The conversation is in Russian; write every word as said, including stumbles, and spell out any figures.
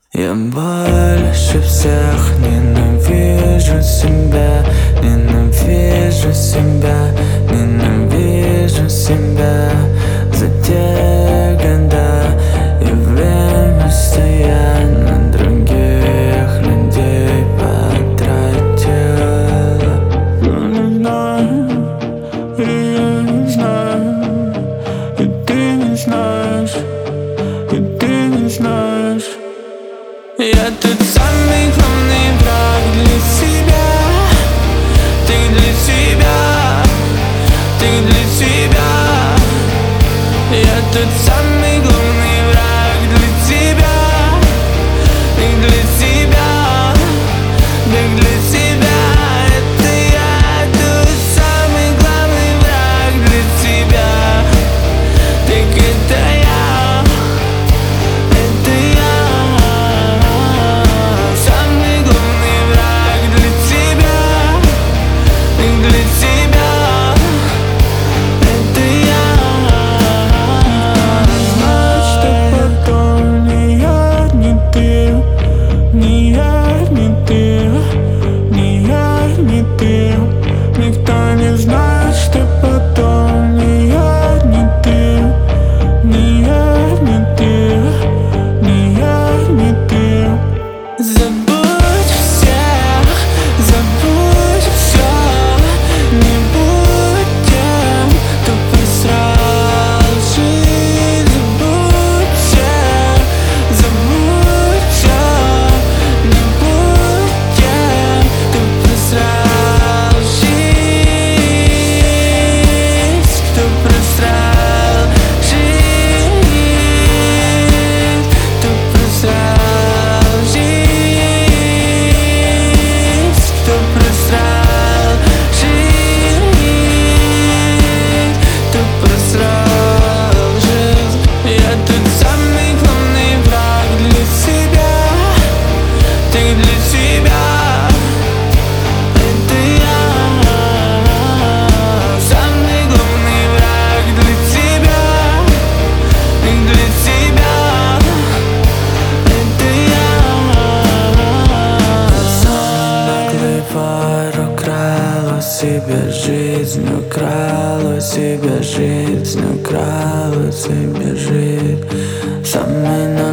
Я больше всех ненавижу себя, ненавижу себя, ненавижу себя за те года и время, что я на других людей потратил. Но не знаю, и я не знаю, и ты не знаешь, и ты не знаешь. Я тот самый главный враг для себя. Ты для себя, ты для себя. Я тот самый главный враг для тебя. Ты для себя, ты для себя. Это я тот самый главный враг для тебя. Так это я, это я. Никто не знает, что потом ни я, ни ты, ни я, ни ты, ни я, ни ты. Забудь всех, забудь все, не будь тем, кто просрал жизнь. Забудь всех, забудь все, не будь тем, кто просрал. Себе жизнь, украл у себя жизнь, украл у себя жизнь. Самый